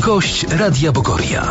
Gość Radia Bogoria.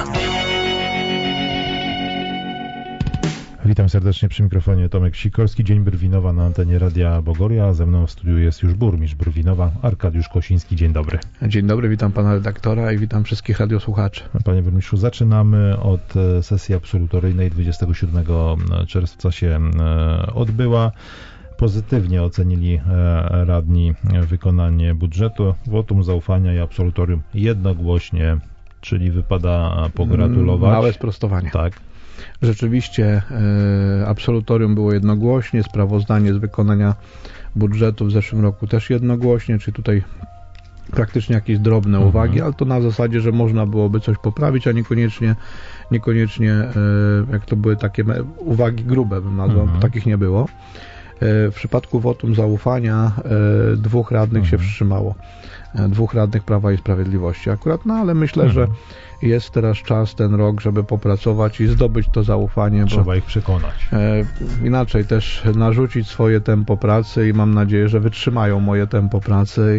Witam serdecznie przy mikrofonie Tomek Sikorski. Dzień Brwinowa na antenie Radia Bogoria. Ze mną w studiu jest już burmistrz Brwinowa, Arkadiusz Kosiński. Dzień dobry. Dzień dobry, witam pana redaktora i witam wszystkich radiosłuchaczy. Panie burmistrzu, zaczynamy od sesji absolutoryjnej. 27 czerwca się odbyła. Pozytywnie ocenili radni wykonanie budżetu. Wotum zaufania i absolutorium jednogłośnie, czyli wypada pogratulować. Małe sprostowanie. Tak. Rzeczywiście absolutorium było jednogłośnie, sprawozdanie z wykonania budżetu w zeszłym roku też jednogłośnie, czyli tutaj praktycznie jakieś drobne uwagi, ale to na zasadzie, że można byłoby coś poprawić, a niekoniecznie jak to były takie uwagi grube, bym nazwał, takich nie było. W przypadku wotum zaufania dwóch radnych się wstrzymało. Dwóch radnych Prawa i Sprawiedliwości akurat, ale myślę, że jest teraz czas, ten rok, żeby popracować i zdobyć to zaufanie. Trzeba ich przekonać. Inaczej też narzucić swoje tempo pracy i mam nadzieję, że wytrzymają moje tempo pracy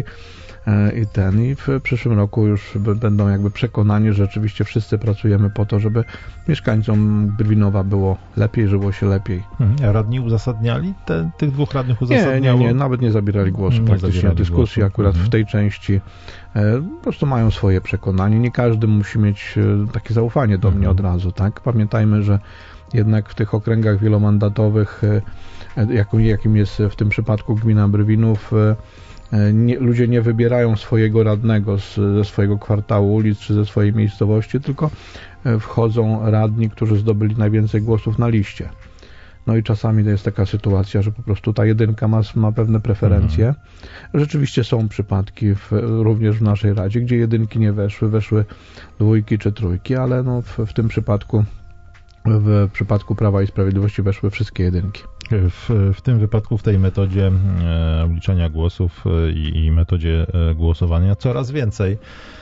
i w przyszłym roku już będą jakby przekonani, że rzeczywiście wszyscy pracujemy po to, żeby mieszkańcom Brwinowa było lepiej, żyło się lepiej. A radni uzasadniali? Tych dwóch radnych uzasadniało? Nie, nawet nie zabierali głosu praktycznie na dyskusji akurat w tej części. Po prostu mają swoje przekonanie. Nie każdy musi mieć takie zaufanie do mnie od razu, tak? Pamiętajmy, że jednak w tych okręgach wielomandatowych, jakim jest w tym przypadku gmina Brwinów, ludzie nie wybierają swojego radnego ze swojego kwartału ulic czy ze swojej miejscowości, tylko wchodzą radni, którzy zdobyli najwięcej głosów na liście. No i czasami to jest taka sytuacja, że po prostu ta jedynka ma pewne preferencje. Rzeczywiście są przypadki również w naszej Radzie, gdzie jedynki nie weszły dwójki czy trójki, ale w tym przypadku, w przypadku Prawa i Sprawiedliwości weszły wszystkie jedynki. W tym wypadku, w tej metodzie obliczania głosów i metodzie głosowania coraz więcej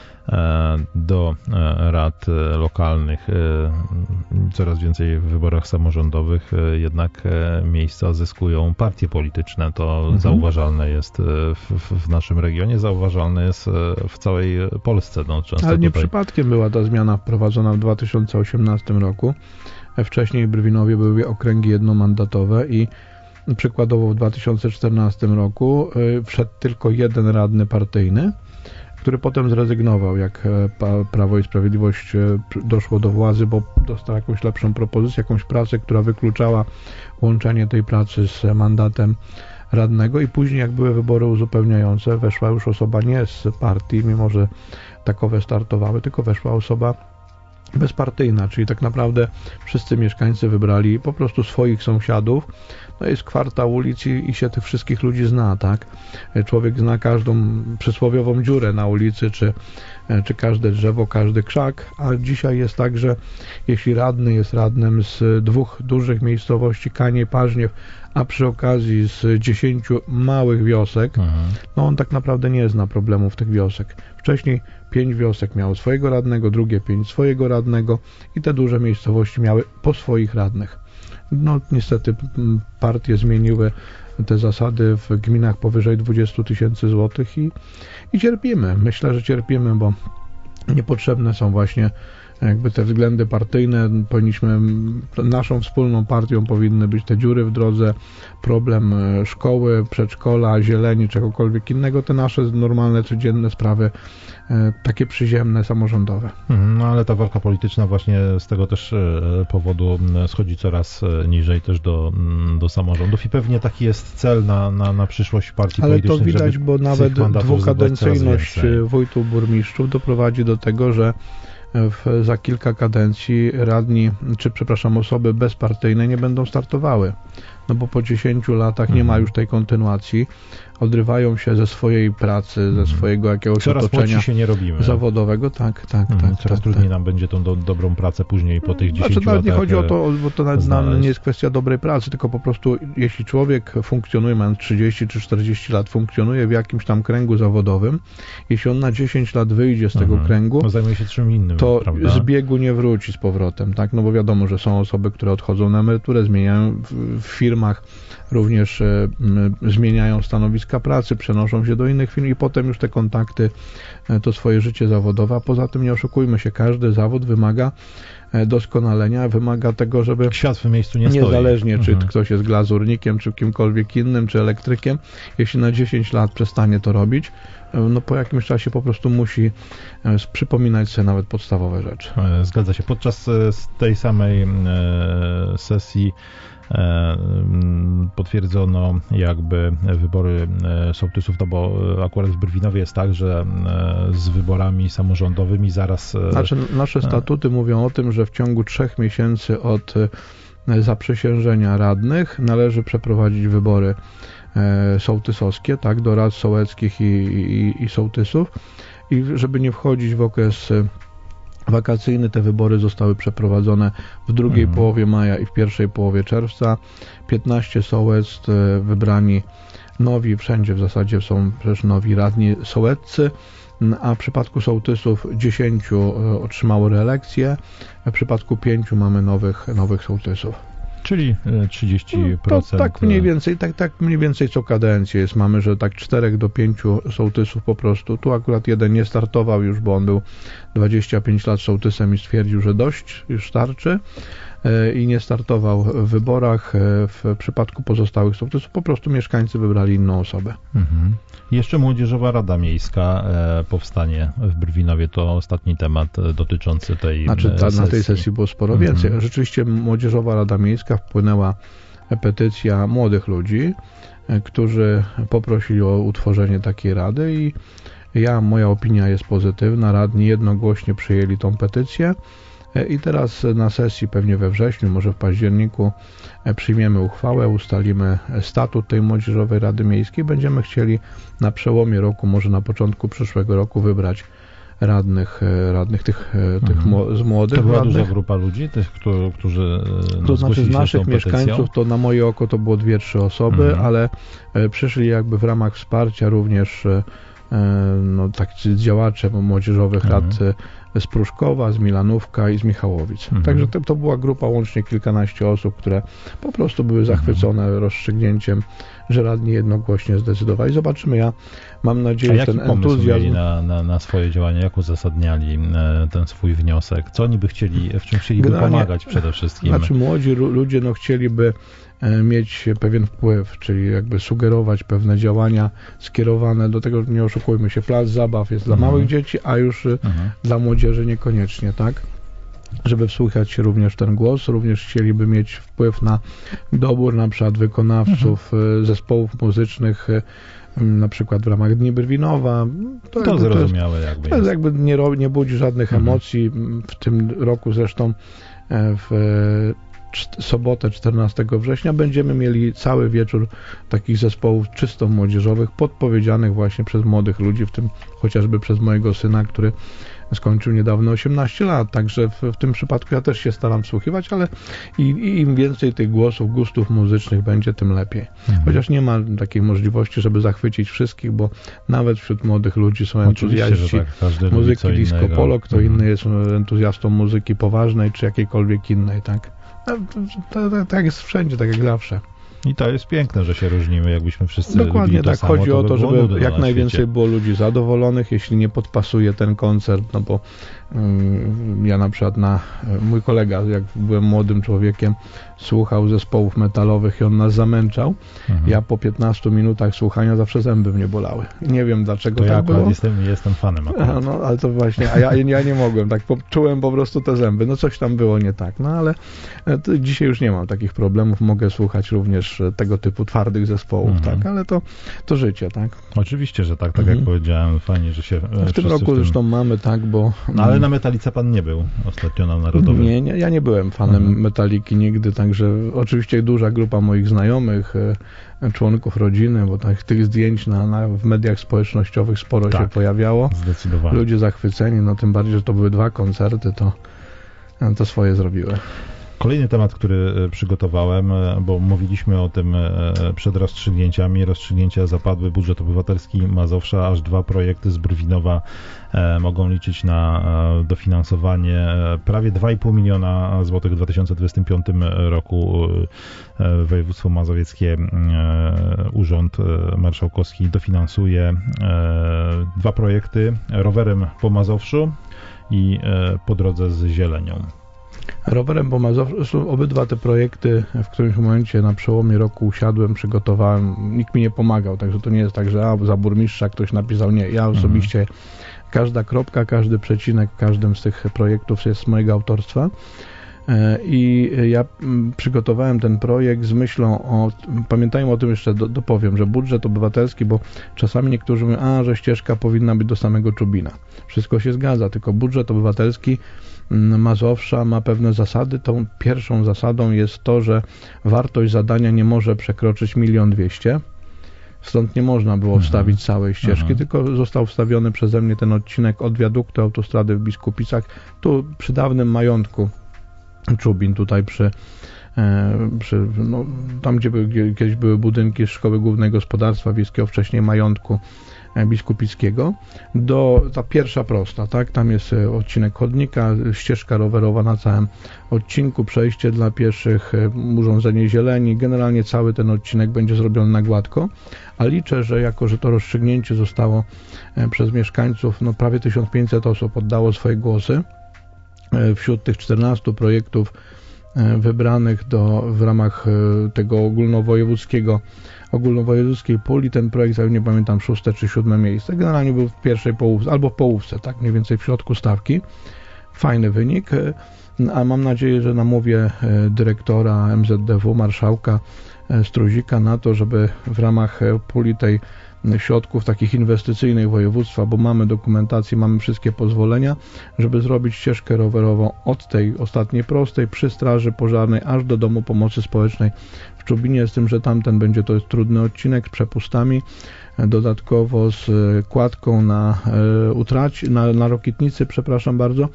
do rad lokalnych, coraz więcej w wyborach samorządowych jednak miejsca zyskują partie polityczne. To zauważalne jest w naszym regionie, zauważalne jest w całej Polsce. Ale nie przypadkiem była ta zmiana wprowadzona w 2018 roku. Wcześniej w Brwinowie były okręgi jednomandatowe i przykładowo w 2014 roku wszedł tylko jeden radny partyjny, który potem zrezygnował, jak Prawo i Sprawiedliwość doszło do władzy, bo dostał jakąś lepszą propozycję, jakąś pracę, która wykluczała łączenie tej pracy z mandatem radnego i później, jak były wybory uzupełniające, weszła już osoba nie z partii, mimo że takowe startowały, tylko weszła osoba bezpartyjna, czyli tak naprawdę wszyscy mieszkańcy wybrali po prostu swoich sąsiadów. No jest kwartał ulic i się tych wszystkich ludzi zna, tak? Człowiek zna każdą przysłowiową dziurę na ulicy, czy każde drzewo, każdy krzak, a dzisiaj jest tak, że jeśli radny jest radnym z dwóch dużych miejscowości, Kanie, Paździew, a przy okazji z 10 małych wiosek, no on tak naprawdę nie zna problemów tych wiosek. Wcześniej 5 wiosek miało swojego radnego, drugie 5 swojego radnego i te duże miejscowości miały po swoich radnych. No niestety partie zmieniły te zasady w gminach powyżej 20 000 złotych i cierpimy. Myślę, że cierpimy, bo niepotrzebne są właśnie jakby te względy partyjne. Naszą wspólną partią powinny być te dziury w drodze, problem szkoły, przedszkola, zieleni, czegokolwiek innego, te nasze normalne, codzienne sprawy, takie przyziemne, samorządowe. No ale ta walka polityczna właśnie z tego też powodu schodzi coraz niżej też do samorządów i pewnie taki jest cel na przyszłość partii politycznych. Ale to widać, bo nawet dwukadencyjność wójtów, burmistrzów doprowadzi do tego, że za kilka kadencji radni, osoby bezpartyjne nie będą startowały. No bo po 10 latach nie ma już tej kontynuacji. Odrywają się ze swojej pracy, ze swojego jakiegoś otoczenia się nie robimy. Zawodowego. Tak. Coraz trudniej nam będzie tą dobrą pracę później po tych 10 latach. Nawet nie chodzi o to, bo to nawet nie jest kwestia dobrej pracy, tylko po prostu jeśli człowiek funkcjonuje, mając 30 czy 40 lat, funkcjonuje w jakimś tam kręgu zawodowym, jeśli on na 10 lat wyjdzie z tego kręgu, no zajmuje się czym innym, to prawda? z biegu nie wróci z powrotem, tak? No bo wiadomo, że są osoby, które odchodzą na emeryturę, zmieniają firmę, firmach, również zmieniają stanowiska pracy, przenoszą się do innych firm i potem już te kontakty, to swoje życie zawodowe. A poza tym nie oszukujmy się, każdy zawód wymaga doskonalenia, wymaga tego, żeby świat w miejscu nie stoi. Niezależnie czy ktoś jest glazurnikiem, czy kimkolwiek innym, czy elektrykiem, jeśli na 10 lat przestanie to robić, no po jakimś czasie po prostu musi przypominać sobie nawet podstawowe rzeczy. Zgadza się. Podczas tej samej sesji potwierdzono jakby wybory sołtysów, no bo akurat w Brwinowie jest tak, że z wyborami samorządowymi zaraz... Znaczy nasze statuty mówią o tym, że w ciągu 3 miesięcy od zaprzysiężenia radnych należy przeprowadzić wybory sołtysowskie, tak, do rad sołeckich i sołtysów, i żeby nie wchodzić w okres wakacyjny, te wybory zostały przeprowadzone w drugiej połowie maja i w pierwszej połowie czerwca. 15 sołectw, wybrani nowi, wszędzie w zasadzie są przecież nowi radni sołeccy, a w przypadku sołtysów 10 otrzymało reelekcję, w przypadku 5 mamy nowych sołtysów. Czyli 30%. To tak mniej więcej co kadencję jest. Mamy, że tak 4 do 5 sołtysów po prostu. Tu akurat jeden nie startował już, bo on był 25 lat sołtysem i stwierdził, że dość, już starczy, i nie startował w wyborach. W przypadku pozostałych sołtysów po prostu mieszkańcy wybrali inną osobę. Jeszcze Młodzieżowa Rada Miejska powstanie w Brwinowie. To ostatni temat dotyczący tej sesji. Na tej sesji było sporo więcej. Rzeczywiście Młodzieżowa Rada Miejska wpłynęła petycja młodych ludzi, którzy poprosili o utworzenie takiej rady i moja opinia jest pozytywna. Radni jednogłośnie przyjęli tą petycję. I teraz na sesji, pewnie we wrześniu, może w październiku, przyjmiemy uchwałę, ustalimy statut tej Młodzieżowej Rady Miejskiej. Będziemy chcieli na przełomie roku, może na początku przyszłego roku wybrać radnych tych z młodych. To była radnych. duża grupa ludzi, tych, którzy to znaczy z naszych mieszkańców, to na moje oko to było 2-3 osoby, ale przyszli jakby w ramach wsparcia również tacy działacze młodzieżowych rad z Pruszkowa, z Milanówka i z Michałowic. Także to była grupa łącznie kilkanaście osób, które po prostu były zachwycone rozstrzygnięciem, że radni jednogłośnie zdecydowali. Zobaczymy, ja mam nadzieję, że ten entuzjazm mieli na swoje działania, jak uzasadniali ten swój wniosek, co oni by chcieli, w czym chcieliby pomagać przede wszystkim. Znaczy młodzi ludzie chcieliby mieć pewien wpływ, czyli jakby sugerować pewne działania skierowane do tego, nie oszukujmy się, plac zabaw jest dla małych dzieci, a już dla młodzieży niekoniecznie, tak? Żeby wsłuchać się również w ten głos, również chcieliby mieć wpływ na dobór na przykład wykonawców zespołów muzycznych, na przykład w ramach Dni Brwinowa. To zrozumiałe to jest jakby nie budzi żadnych emocji. W tym roku zresztą w sobotę 14 września będziemy mieli cały wieczór takich zespołów czysto młodzieżowych, podpowiedzianych właśnie przez młodych ludzi, w tym chociażby przez mojego syna, który skończył niedawno 18 lat, także w tym przypadku ja też się staram wsłuchiwać, ale im więcej tych głosów, gustów muzycznych będzie, tym lepiej. Chociaż nie ma takiej możliwości, żeby zachwycić wszystkich, bo nawet wśród młodych ludzi są entuzjaści muzyki disco polo, kto inny jest entuzjastą muzyki poważnej, czy jakiejkolwiek innej, tak? Tak jest wszędzie, tak jak zawsze. I to jest piękne, że się różnimy, jakbyśmy wszyscy Dokładnie tak. Samo, chodzi o to, żeby jak najwięcej było ludzi zadowolonych, jeśli nie podpasuje ten koncert, no bo ja na przykład mój kolega, jak byłem młodym człowiekiem, słuchał zespołów metalowych i on nas zamęczał. Ja po 15 minutach słuchania zawsze zęby mnie bolały. Nie wiem dlaczego to tak było. Jestem fanem akurat. No, ale to właśnie, ja nie mogłem, tak czułem po prostu te zęby. No coś tam było nie tak, no ale dzisiaj już nie mam takich problemów, mogę słuchać również tego typu twardych zespołów, tak, ale to życie, tak. Oczywiście, że tak jak powiedziałem, fajnie, że się w tym roku zresztą mamy, tak, bo... No, ale na Metalice pan nie był ostatnio na Narodowym. Nie, ja nie byłem fanem Metaliki nigdy, także oczywiście duża grupa moich znajomych, członków rodziny, bo tych zdjęć w mediach społecznościowych sporo się pojawiało. Zdecydowanie. Ludzie zachwyceni, no tym bardziej, że to były 2 koncerty, to swoje zrobiły. Kolejny temat, który przygotowałem, bo mówiliśmy o tym przed rozstrzygnięciami. Rozstrzygnięcia zapadły. Budżet obywatelski Mazowsza, aż 2 projekty z Brwinowa mogą liczyć na dofinansowanie prawie 2,5 miliona złotych w 2025 roku. Województwo mazowieckie, Urząd Marszałkowski dofinansuje 2 projekty rowerem po Mazowszu i po drodze z zielenią. Rowerem po Mazowszu, obydwa te projekty w którymś momencie na przełomie roku usiadłem, przygotowałem, nikt mi nie pomagał, także to nie jest tak, że za burmistrza ktoś napisał, nie, ja osobiście każda kropka, każdy przecinek w każdym z tych projektów jest z mojego autorstwa. I ja przygotowałem ten projekt z myślą pamiętajmy o tym jeszcze, dopowiem, że budżet obywatelski, bo czasami niektórzy mówią, że ścieżka powinna być do samego Czubina. Wszystko się zgadza, tylko budżet obywatelski Mazowsza ma pewne zasady. Tą pierwszą zasadą jest to, że wartość zadania nie może przekroczyć 1 200 000. Stąd nie można było wstawić całej ścieżki, tylko został wstawiony przeze mnie ten odcinek od wiaduktu autostrady w Biskupicach, tu przy dawnym majątku Czubin, tutaj tam gdzie kiedyś były budynki Szkoły Głównej Gospodarstwa Wiejskiego, wcześniej majątku Biskupickiego, ta pierwsza prosta, tak? Tam jest odcinek chodnika, ścieżka rowerowa na całym odcinku, przejście dla pieszych, urządzenie zieleni, generalnie cały ten odcinek będzie zrobiony na gładko, a liczę, że jako, że to rozstrzygnięcie zostało przez mieszkańców, prawie 1500 osób oddało swoje głosy, wśród tych 14 projektów wybranych w ramach tego ogólnowojewódzkiej puli, ten projekt, nie pamiętam, 6. czy 7. miejsce. Generalnie był w pierwszej połówce, albo w połówce, tak mniej więcej w środku stawki. Fajny wynik, a mam nadzieję, że namówię dyrektora MZDW, marszałka Struzika na to, żeby w ramach puli tej środków takich inwestycyjnych województwa, bo mamy dokumentację, mamy wszystkie pozwolenia, żeby zrobić ścieżkę rowerową od tej ostatniej prostej przy straży pożarnej aż do Domu Pomocy Społecznej w Czubinie, z tym, że tamten to jest trudny odcinek z przepustami, dodatkowo z kładką na Rokitnicy, przepraszam bardzo,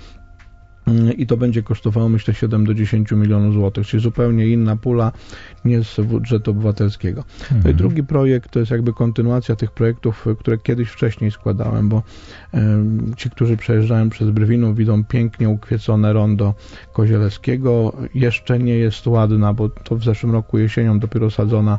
i to będzie kosztowało, myślę, 7 do 10 milionów złotych, czyli zupełnie inna pula niż z budżetu obywatelskiego. No i drugi projekt to jest jakby kontynuacja tych projektów, które kiedyś wcześniej składałem, bo ci, którzy przejeżdżają przez Brwinów, widzą pięknie ukwiecone rondo Kozielewskiego. Jeszcze nie jest ładna, bo to w zeszłym roku jesienią dopiero sadzona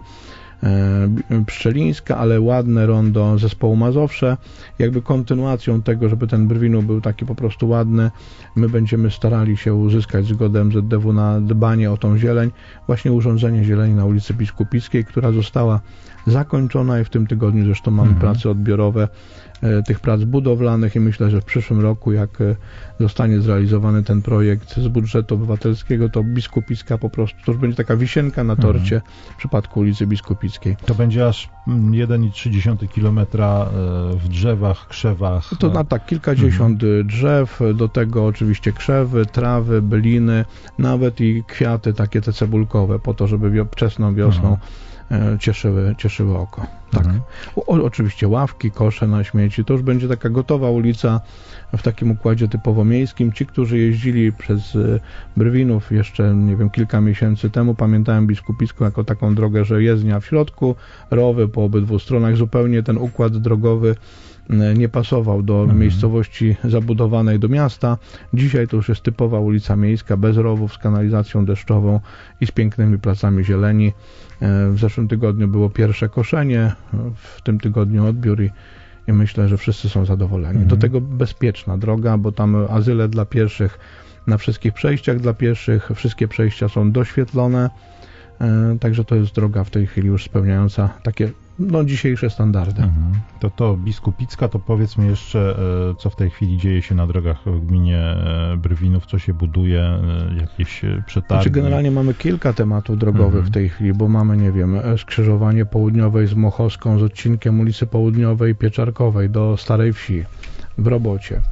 Pszczelińska, ale ładne rondo zespołu Mazowsze. Jakby kontynuacją tego, żeby ten Brwinów był taki po prostu ładny, my będziemy starali się uzyskać zgodę MZDW na dbanie o tą zieleń, właśnie urządzenie zieleni na ulicy Biskupickiej, która została zakończona i w tym tygodniu zresztą mamy prace odbiorowe tych prac budowlanych i myślę, że w przyszłym roku, jak zostanie zrealizowany ten projekt z budżetu obywatelskiego, to Biskupicka po prostu, to już będzie taka wisienka na torcie w przypadku ulicy Biskupickiej. To będzie aż 1,3 kilometra w drzewach, krzewach. To kilkadziesiąt drzew, do tego oczywiście krzewy, trawy, byliny, nawet i kwiaty takie te cebulkowe, po to, żeby wczesną wiosną cieszyły oko. Tak. Oczywiście ławki, kosze na śmieci, to już będzie taka gotowa ulica w takim układzie typowo miejskim. Ci, którzy jeździli przez Brwinów jeszcze, kilka miesięcy temu, pamiętają Biskupicką jako taką drogę, że jezdnia w środku, rowy po obydwu stronach, zupełnie ten układ drogowy nie pasował do miejscowości zabudowanej do miasta. Dzisiaj to już jest typowa ulica miejska, bez rowów, z kanalizacją deszczową i z pięknymi placami zieleni. W zeszłym tygodniu było pierwsze koszenie, w tym tygodniu odbiór i myślę, że wszyscy są zadowoleni. Do tego bezpieczna droga, bo tam azyle dla pieszych na wszystkich przejściach dla pieszych, wszystkie przejścia są doświetlone, także to jest droga w tej chwili już spełniająca takie dzisiejsze standardy. To Biskupicka, to powiedzmy jeszcze, co w tej chwili dzieje się na drogach w gminie Brwinów, co się buduje, jakieś przetargi. Generalnie mamy kilka tematów drogowych w tej chwili, bo mamy, skrzyżowanie południowej z Mochowską, z odcinkiem ulicy Południowej Pieczarkowej do Starej Wsi w robocie.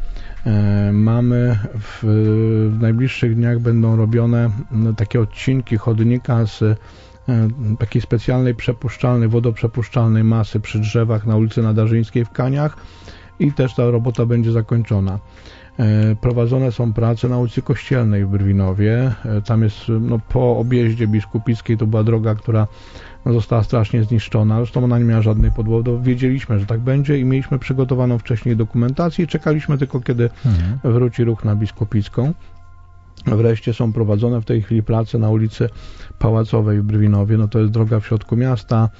Mamy w najbliższych dniach będą robione takie odcinki chodnika z takiej specjalnej wodoprzepuszczalnej masy przy drzewach na ulicy Nadarzyńskiej w Kaniach i też ta robota będzie zakończona. Prowadzone są prace na ulicy Kościelnej w Brwinowie. Tam jest po objeździe Biskupickiej, to była droga, która została strasznie zniszczona. Zresztą ona nie miała żadnej podłogi. Wiedzieliśmy, że tak będzie i mieliśmy przygotowaną wcześniej dokumentację i czekaliśmy tylko, kiedy wróci ruch na Biskupicką. Wreszcie są prowadzone w tej chwili prace na ulicy Pałacowej w Brwinowie. To jest droga w środku miasta,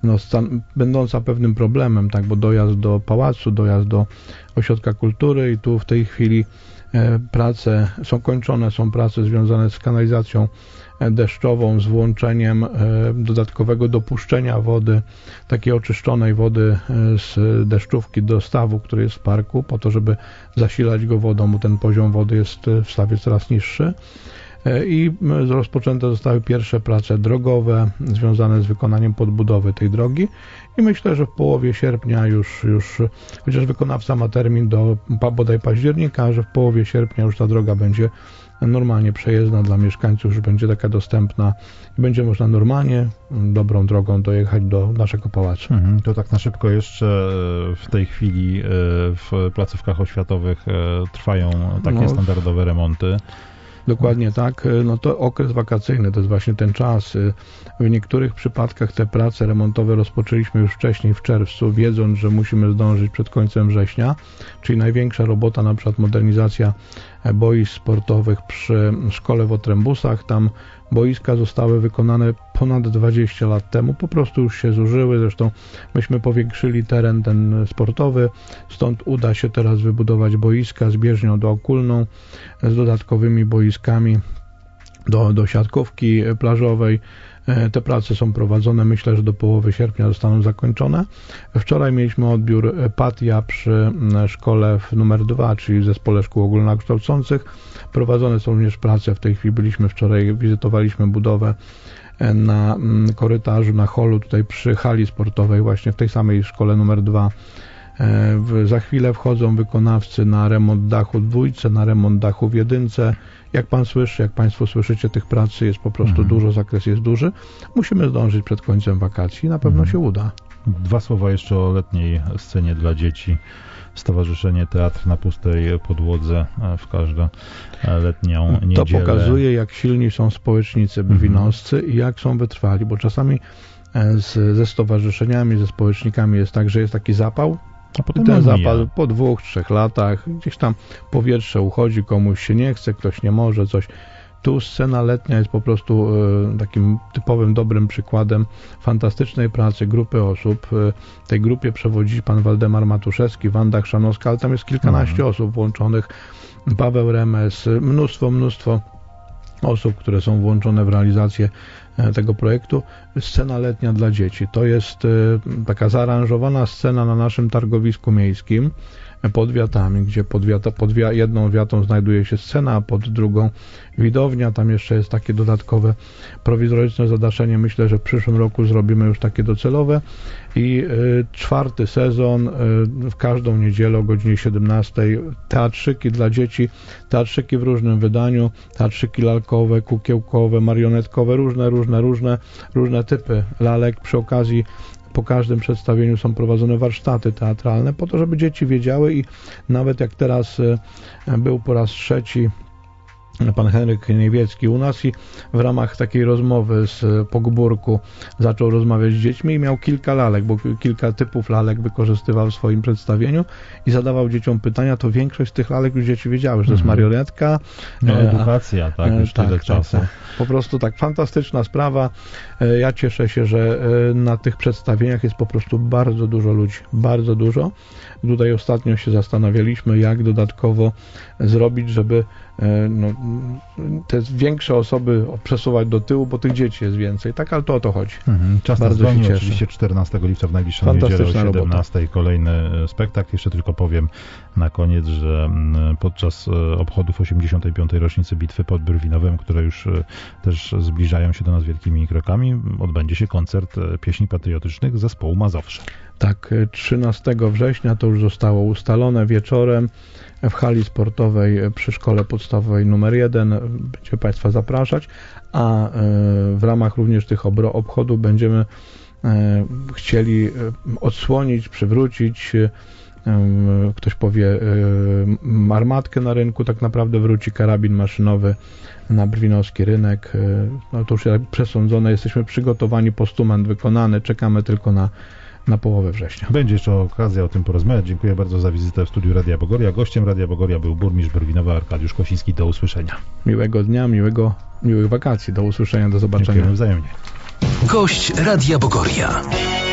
będąca pewnym problemem, tak, bo dojazd do pałacu, dojazd do ośrodka kultury i tu w tej chwili prace są kończone, są prace związane z kanalizacją deszczową, z włączeniem dodatkowego dopuszczenia wody, takiej oczyszczonej wody z deszczówki do stawu, który jest w parku, po to, żeby zasilać go wodą, bo ten poziom wody jest w stawie coraz niższy. I rozpoczęte zostały pierwsze prace drogowe związane z wykonaniem podbudowy tej drogi i myślę, że w połowie sierpnia już chociaż wykonawca ma termin do bodaj października, że w połowie sierpnia już ta droga będzie normalnie przejezdna dla mieszkańców, że będzie taka dostępna i będzie można normalnie, dobrą drogą dojechać do naszego pałacu. To tak na szybko jeszcze w tej chwili w placówkach oświatowych trwają takie standardowe remonty. Dokładnie tak. To okres wakacyjny, to jest właśnie ten czas. W niektórych przypadkach te prace remontowe rozpoczęliśmy już wcześniej, w czerwcu, wiedząc, że musimy zdążyć przed końcem września, czyli największa robota, na przykład modernizacja boisk sportowych przy szkole w Otrębusach. Tam boiska zostały wykonane ponad 20 lat temu, po prostu już się zużyły, zresztą myśmy powiększyli teren ten sportowy, stąd uda się teraz wybudować boiska z bieżnią dookulną, z dodatkowymi boiskami do siatkówki plażowej. Te prace są prowadzone, myślę, że do połowy sierpnia zostaną zakończone. Wczoraj mieliśmy odbiór patia przy szkole numer 2, czyli w Zespole Szkół Ogólnokształcących. Prowadzone są również prace, w tej chwili byliśmy wczoraj, wizytowaliśmy budowę na korytarzu, na holu, tutaj przy hali sportowej, właśnie w tej samej szkole numer 2. Za chwilę wchodzą wykonawcy na remont dachu w 2, na remont dachu w 1. Jak pan słyszy, jak państwo słyszycie, tych pracy jest po prostu dużo, zakres jest duży. Musimy zdążyć przed końcem wakacji i na pewno się uda. 2 słowa jeszcze o letniej scenie dla dzieci. Stowarzyszenie Teatr na Pustej Podłodze w każdą letnią niedzielę. To pokazuje, jak silni są społecznicy brwinowscy i jak są wytrwali, bo czasami ze stowarzyszeniami, ze społecznikami jest tak, że jest taki zapał, i ten zapal po 2-3 latach, gdzieś tam powietrze uchodzi, komuś się nie chce, ktoś nie może, coś. Tu scena letnia jest po prostu takim typowym, dobrym przykładem fantastycznej pracy grupy osób. Tej grupie przewodzi pan Waldemar Matuszewski, Wanda Chrzanowska, ale tam jest kilkanaście osób włączonych, Paweł Remes, mnóstwo osób, które są włączone w realizację tego projektu. Scena letnia dla dzieci. To jest taka zaaranżowana scena na naszym targowisku miejskim pod wiatami, gdzie pod jedną wiatą znajduje się scena, a pod drugą widownia. Tam jeszcze jest takie dodatkowe prowizoryczne zadaszenie. Myślę, że w przyszłym roku zrobimy już takie docelowe. I 4. sezon w każdą niedzielę o godzinie 17. Teatrzyki dla dzieci, teatrzyki w różnym wydaniu, teatrzyki lalkowe, kukiełkowe, marionetkowe, różne typy lalek. Przy okazji po każdym przedstawieniu są prowadzone warsztaty teatralne po to, żeby dzieci wiedziały i nawet jak teraz był po raz 3 pan Henryk Niewiecki u nas i w ramach takiej rozmowy z Pogórku zaczął rozmawiać z dziećmi i miał kilka lalek, bo kilka typów lalek wykorzystywał w swoim przedstawieniu i zadawał dzieciom pytania, to większość z tych lalek już dzieci wiedziały, że to jest marionetka. Edukacja, tak, już tyle czasu. Tak. Po prostu tak, fantastyczna sprawa. Ja cieszę się, że na tych przedstawieniach jest po prostu bardzo dużo ludzi, bardzo dużo. Tutaj ostatnio się zastanawialiśmy, jak dodatkowo zrobić, żeby te większe osoby przesuwać do tyłu, bo tych dzieci jest więcej. Tak, ale to o to chodzi. Czas na dzwoni, oczywiście 14 lipca w najbliższą niedzielę o 17 kolejny spektakl. Jeszcze tylko powiem na koniec, że podczas obchodów 85. rocznicy bitwy pod Brwinowem, które już też zbliżają się do nas wielkimi krokami, odbędzie się koncert pieśni patriotycznych zespołu Mazowsze. Tak, 13 września to już zostało ustalone wieczorem w hali sportowej przy szkole podstawowej numer 1. Będziemy Państwa zapraszać, a w ramach również tych obchodów będziemy chcieli odsłonić, przywrócić ktoś powie armatkę na rynku, tak naprawdę wróci karabin maszynowy na brwinowski rynek. No to już przesądzone, jesteśmy przygotowani, postument wykonany, czekamy tylko na połowę września. Będzie jeszcze okazja o tym porozmawiać. Dziękuję bardzo za wizytę w studiu Radia Bogoria. Gościem Radia Bogoria był burmistrz Brwinowa Arkadiusz Kosiński. Do usłyszenia. Miłego dnia, miłych wakacji. Do usłyszenia, do zobaczenia. Dziękujemy wzajemnie. Gość Radia Bogoria.